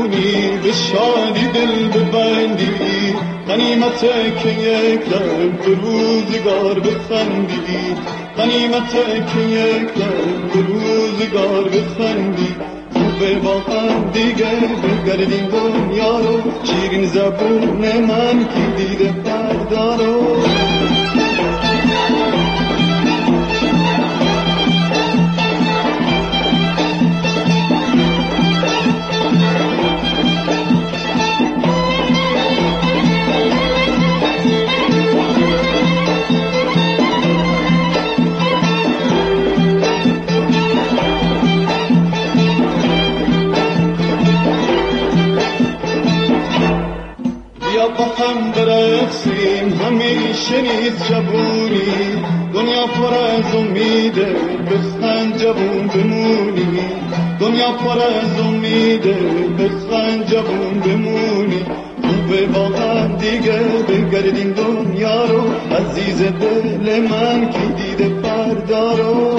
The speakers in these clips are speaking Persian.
بدونی به شادی دل ببندی، غنیمته که یک لب به روزگار بخندی، غنیمته که یک لب به روزگار بخندی. خوبه با هم دیگه بگردیم دنیا رو، شیرین زبون من که دیده فردا رو. با هم برقصیم همیشه نیست جوونی، دنیا پر از امیده بخند جوون بمونی، دنیا پر از امیده بخند جوون بمونی. خوبه با هم دیگه بگردیم دنیا رو، عزیز دل من که دیده فردا رو.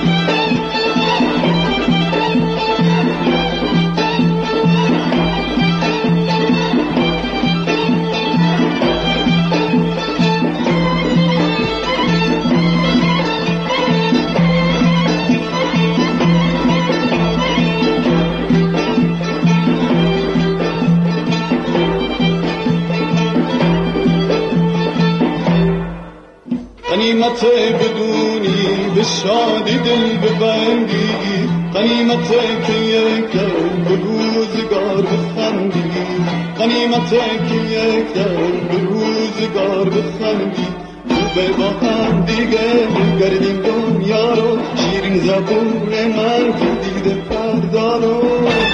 غنیمته بدونی به شادی دل ببندی، غنیمته که یک دل به روزگار بخندی، غنیمته که یک دل به روزگار بخندی. خوبه با هم دیگه بگردیم دنیا رو، شیرین زبون من که دیده فردا رو.